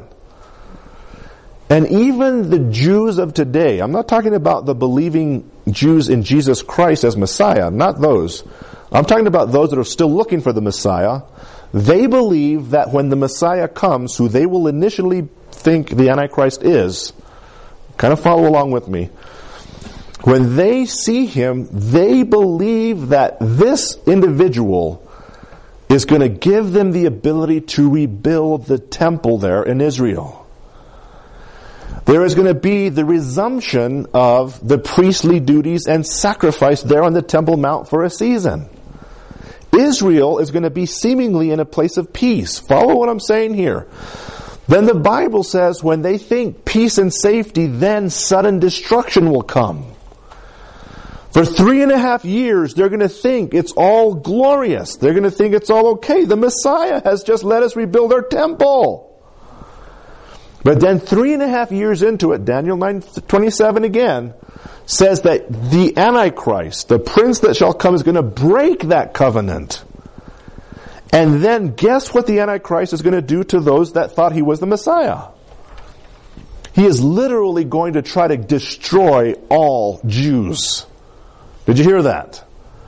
And even the Jews of today, I'm not talking about the believing Jews in Jesus Christ as Messiah, not those. I'm talking about those that are still looking for the Messiah. They believe that when the Messiah comes, who they will initially think the Antichrist is, kind of follow along with me, when they see him, they believe that this individual is going to give them the ability to rebuild the temple there in Israel. There is going to be the resumption of the priestly duties and sacrifice there on the Temple Mount for a season. Israel is going to be seemingly in a place of peace. Follow what I'm saying here. Then the Bible says when they think peace and safety, then sudden destruction will come. For 3.5 years, they're going to think it's all glorious. They're going to think it's all okay. The Messiah has just let us rebuild our temple. But then 3.5 years into it, Daniel 9:27 again, says that the Antichrist, the prince that shall come, is going to break that covenant. And then guess what the Antichrist is going to do to those that thought he was the Messiah? He is literally going to try to destroy all Jews. Did you hear that?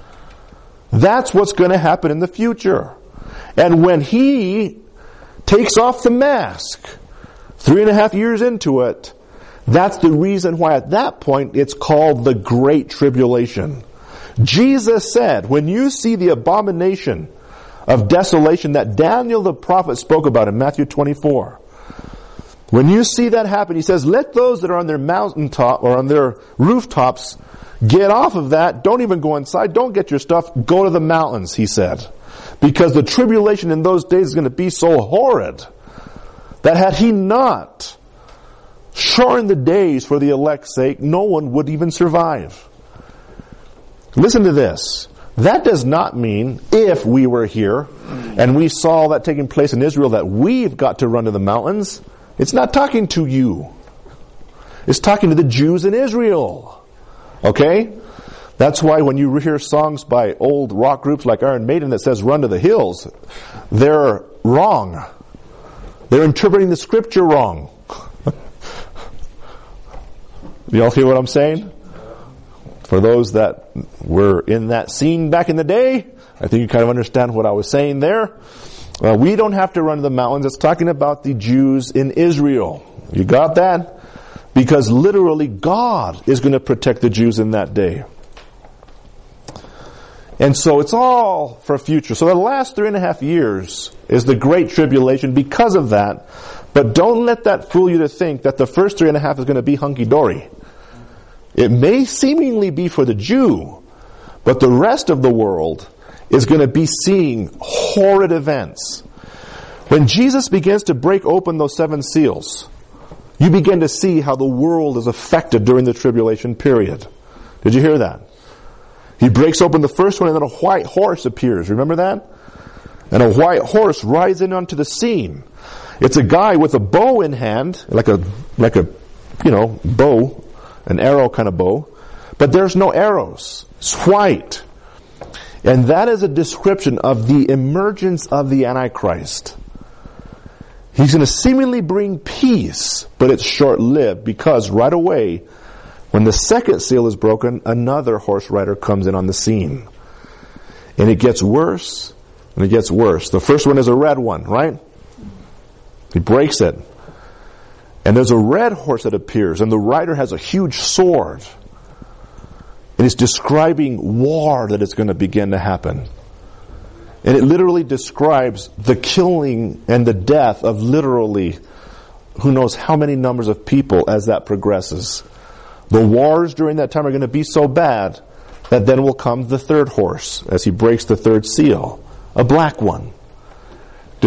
That's what's going to happen in the future. And when he takes off the mask, 3.5 years into it, that's the reason why at that point it's called the Great Tribulation. Jesus said, when you see the abomination of desolation that Daniel the prophet spoke about in Matthew 24, when you see that happen, he says, let those that are on their mountaintop or on their rooftops get off of that. Don't even go inside. Don't get your stuff. Go to the mountains, he said. Because the tribulation in those days is going to be so horrid that had he not shortened the days for the elect's sake, no one would even survive. Listen to this. That does not mean if we were here and we saw that taking place in Israel that we've got to run to the mountains. It's not talking to you. It's talking to the Jews in Israel. Okay? That's why when you hear songs by old rock groups like Iron Maiden that says run to the hills, they're wrong. They're interpreting the scripture wrong. You all hear what I'm saying? For those that were in that scene back in the day, I think you kind of understand what I was saying there. We don't have to run to the mountains. It's talking about the Jews in Israel. You got that? Because literally God is going to protect the Jews in that day. And so it's all for future. So the last 3.5 years is the Great Tribulation because of that. But don't let that fool you to think that the first 3.5 is going to be hunky-dory. It may seemingly be for the Jew, but the rest of the world is going to be seeing horrid events. When Jesus begins to break open those 7 seals, you begin to see how the world is affected during the tribulation period. Did you hear that? He breaks open the first one and then a white horse appears. Remember that? And a white horse rides in onto the scene. It's a guy with a bow in hand, like a bow, an arrow kind of bow. But there's no arrows. It's white. And that is a description of the emergence of the Antichrist. He's going to seemingly bring peace, but it's short-lived because right away, when the second seal is broken, another horse rider comes in on the scene. And it gets worse, and it gets worse. The first one is a red one, right? He breaks it. And there's a red horse that appears, and the rider has a huge sword. And he's describing war that is going to begin to happen. And it literally describes the killing and the death of literally who knows how many numbers of people as that progresses. The wars during that time are going to be so bad that then will come the third horse as he breaks the third seal, a black one.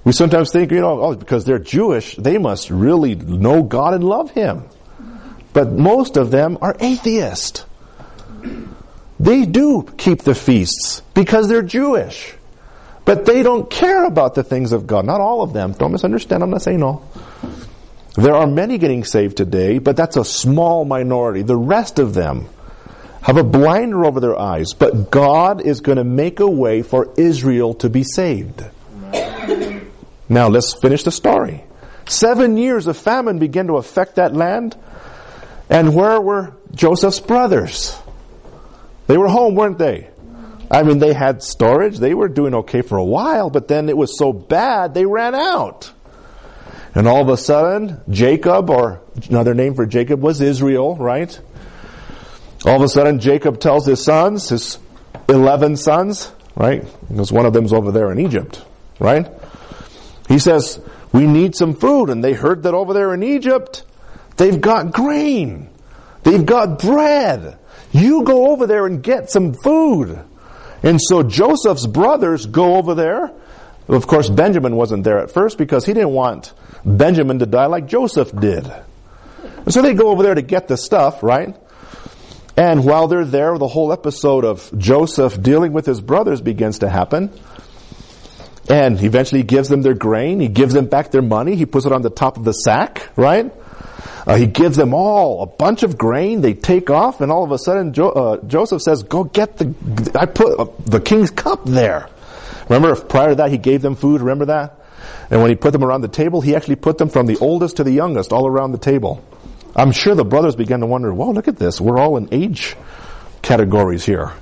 We sometimes think, because they're Jewish, they must really know God and love Him. But most of them are atheists. They do keep the feasts because they're Jewish. But they don't care about the things of God. Not all of them. Don't misunderstand. I'm not saying no. There are many getting saved today, but that's a small minority. The rest of them have a blinder over their eyes. But God is going to make a way for Israel to be saved. Now let's finish the story. 7 years of famine began to affect that land. And where were Joseph's brothers? They were home, weren't they? I mean, they had storage. They were doing okay for a while, but then it was so bad, they ran out. And all of a sudden, Jacob, or another name for Jacob was Israel, right? All of a sudden, Jacob tells his sons, his 11 sons, right? Because one of them's over there in Egypt, right? He says, we need some food. And they heard that over there in Egypt, they've got grain. They've got bread. You go over there and get some food. And so Joseph's brothers go over there. Of course, Benjamin wasn't there at first because he didn't want Benjamin to die like Joseph did. And so they go over there to get the stuff, right? And while they're there, the whole episode of Joseph dealing with his brothers begins to happen. And eventually he gives them their grain. He gives them back their money. He puts it on the top of the sack, right? He gives them all a bunch of grain. They take off, and all of a sudden Joseph says, go get I put the king's cup there. Remember, prior to that, he gave them food. Remember that? And when he put them around the table, he actually put them from the oldest to the youngest all around the table. I'm sure the brothers began to wonder, well, look at this. We're all in age categories here,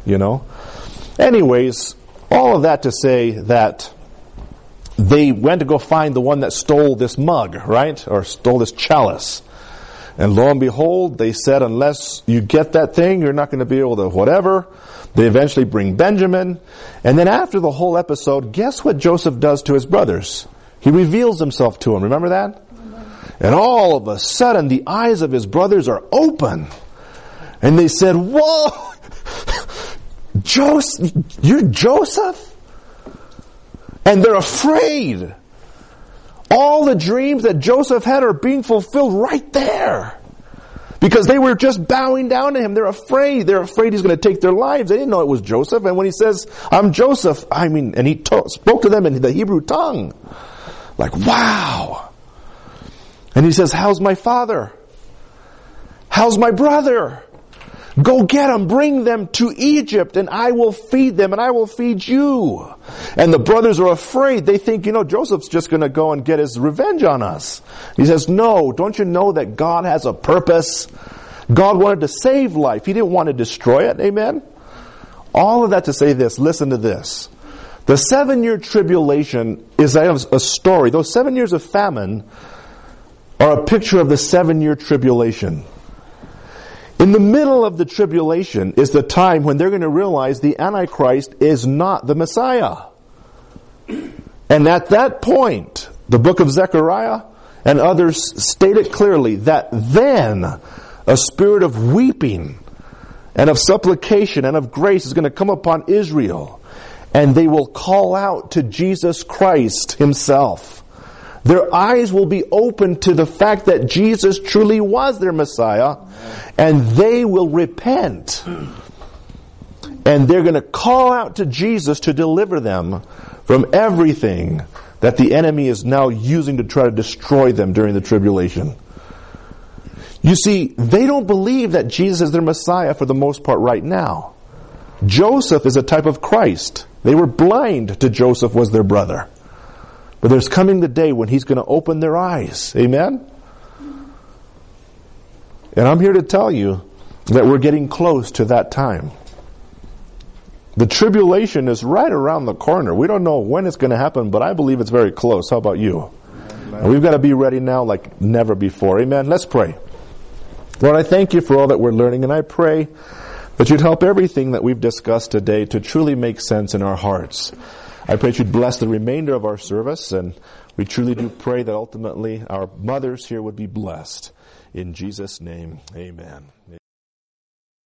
Anyways, all of that to say that they went to go find the one that stole this mug, right? Or stole this chalice. And lo and behold, they said, unless you get that thing, you're not going to be able to whatever. They eventually bring Benjamin. And then after the whole episode, guess what Joseph does to his brothers? He reveals himself to them. Remember that? And all of a sudden, the eyes of his brothers are open. And they said, whoa! You're Joseph? And they're afraid. All the dreams that Joseph had are being fulfilled right there. Because they were just bowing down to him. They're afraid. They're afraid he's going to take their lives. They didn't know it was Joseph. And when he says, I'm Joseph, and he spoke to them in the Hebrew tongue. Like, wow. And he says, how's my father? How's my brother? Go get them, bring them to Egypt, and I will feed them, and I will feed you. And the brothers are afraid. They think, Joseph's just going to go and get his revenge on us. He says, no, don't you know that God has a purpose? God wanted to save life. He didn't want to destroy it. Amen? All of that to say this. Listen to this. The 7-year tribulation is a story. Those 7 years of famine are a picture of the 7-year tribulation. In the middle of the tribulation is the time when they're going to realize the Antichrist is not the Messiah. And at that point, the book of Zechariah and others state it clearly that then a spirit of weeping and of supplication and of grace is going to come upon Israel. And they will call out to Jesus Christ Himself. Their eyes will be open to the fact that Jesus truly was their Messiah, and they will repent. And they're going to call out to Jesus to deliver them from everything that the enemy is now using to try to destroy them during the tribulation. You see, they don't believe that Jesus is their Messiah for the most part right now. Joseph is a type of Christ. They were blind to Joseph was their brother. But there's coming the day when He's going to open their eyes. Amen? And I'm here to tell you that we're getting close to that time. The tribulation is right around the corner. We don't know when it's going to happen, but I believe it's very close. How about you? And we've got to be ready now like never before. Amen? Let's pray. Lord, I thank You for all that we're learning, and I pray that You'd help everything that we've discussed today to truly make sense in our hearts. I pray that You'd bless the remainder of our service, and we truly do pray that ultimately our mothers here would be blessed. In Jesus' name, amen.